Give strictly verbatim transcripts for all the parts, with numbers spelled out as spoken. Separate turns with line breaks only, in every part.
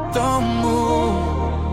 the moon.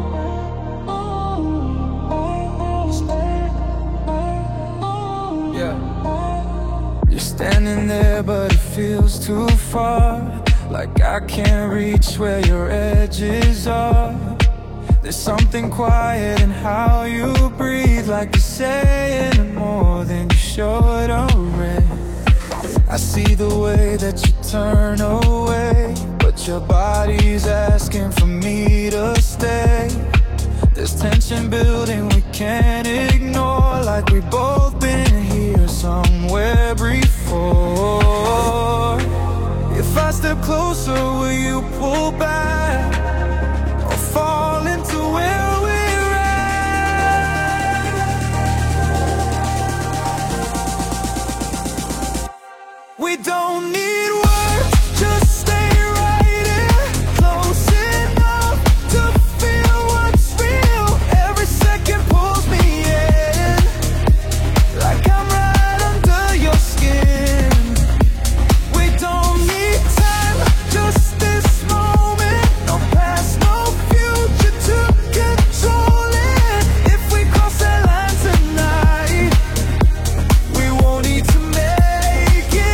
Yeah. You're standing there but it feels too far, like I can't reach where your edges are. There's something quiet in how you breathe, like you're saying more than you should already. I see the way that you turn away, but your body's asking for me to stay. There's tension building we can't ignore, like we've both been here somewhere before. If I step closer, will you pull back or fall into where we're at? We don't need words, just stay right here, close enough to feel what's real. Every second pulls me in, like I'm right under your skin. We don't need time, just this moment. No past, no future to control it. If we cross that line tonight, we won't need to make it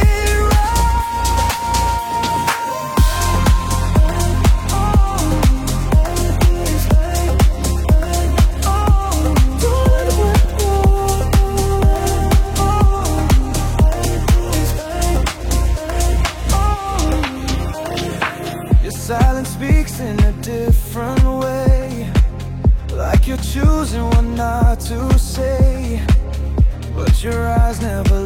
Your silence speaks in a different way, like you're choosing what not to say, but your eyes never